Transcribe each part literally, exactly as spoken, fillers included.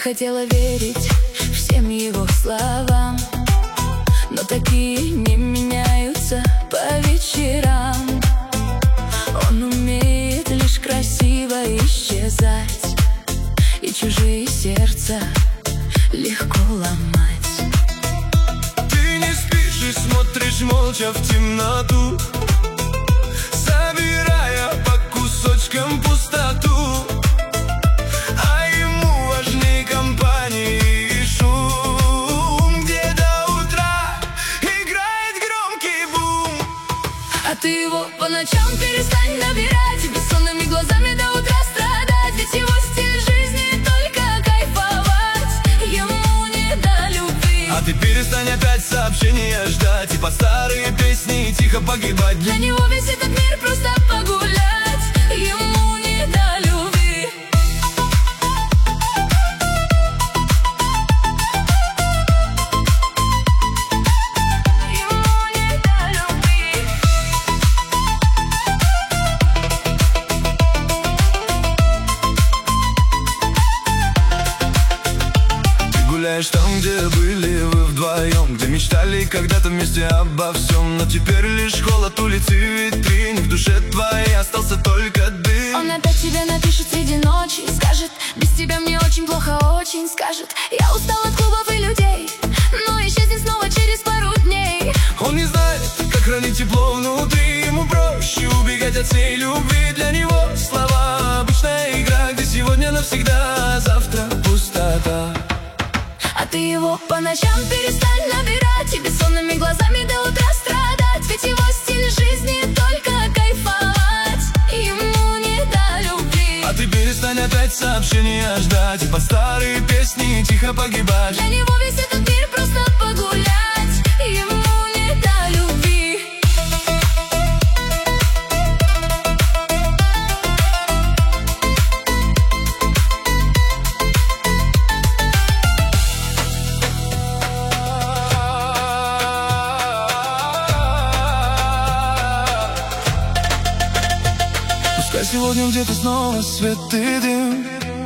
хотела верить всем его словам, но такие не меняются по вечерам. Он умеет лишь красиво исчезать, и чужие сердца легко ломать. Ты не спишь и смотришь молча в темноту, собирая по кусочкам пустоту. А ему важней компании и шум, где до утра играет громкий бум. А ты его по ночам перестань набирать, бессонными глазами до утра страдать. Ведь его стиль жизни только кайфовать, ему не до любви. А ты перестань опять сообщения ждать и под старые песни тихо погибать. Для него весь этот мир просто погулять, ему не до любви. Ему не до любви. Ты гуляешь там, где были вы вдвоем, где мечтали когда-то вместе обо всем. Но теперь лишь холод улицы и витрин, в душе твоей остался только дым. Он опять тебе напишет среди ночи, скажет: без тебя мне очень плохо, очень. Скажет: я устал от клубов и людей, но исчезнет снова через пару дней. Он не знает, как хранить тепло внутри, ему проще убегать от всей любви. Для него слова обычная игра, где сегодня навсегда, а завтра пустота. А ты его по ночам перестань набирать и бессонными глазами до утра страдать. Ведь его стиль жизни только кайфовать, ему не до любви. А ты перестань опять сообщения ждать и под старые песни тихо погибать. Для него весь этот мир просто погулять, ему не до любви. Пускай сегодня где-то снова свет и дым,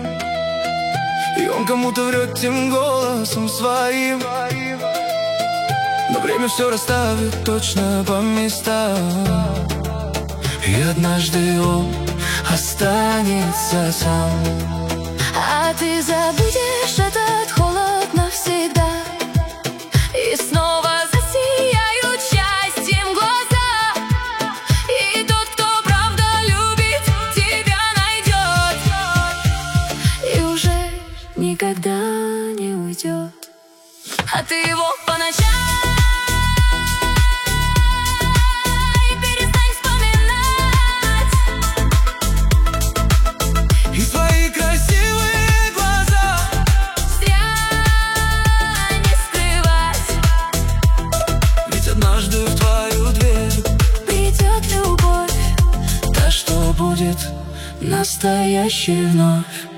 и он кому-то врет тем голосом своим, но время все расставит точно по местам, и однажды он останется сам. А ты забудешь этот холод навсегда, и снова засияют счастьем глаза. И тот, кто правда любит, тебя найдет и уже никогда не уйдет. А ты его по ночам перестань вспоминать, И свои красивые глаза зря не скрывать. ведь однажды в твою дверь Придет любовь, та, что будет настоящей вновь.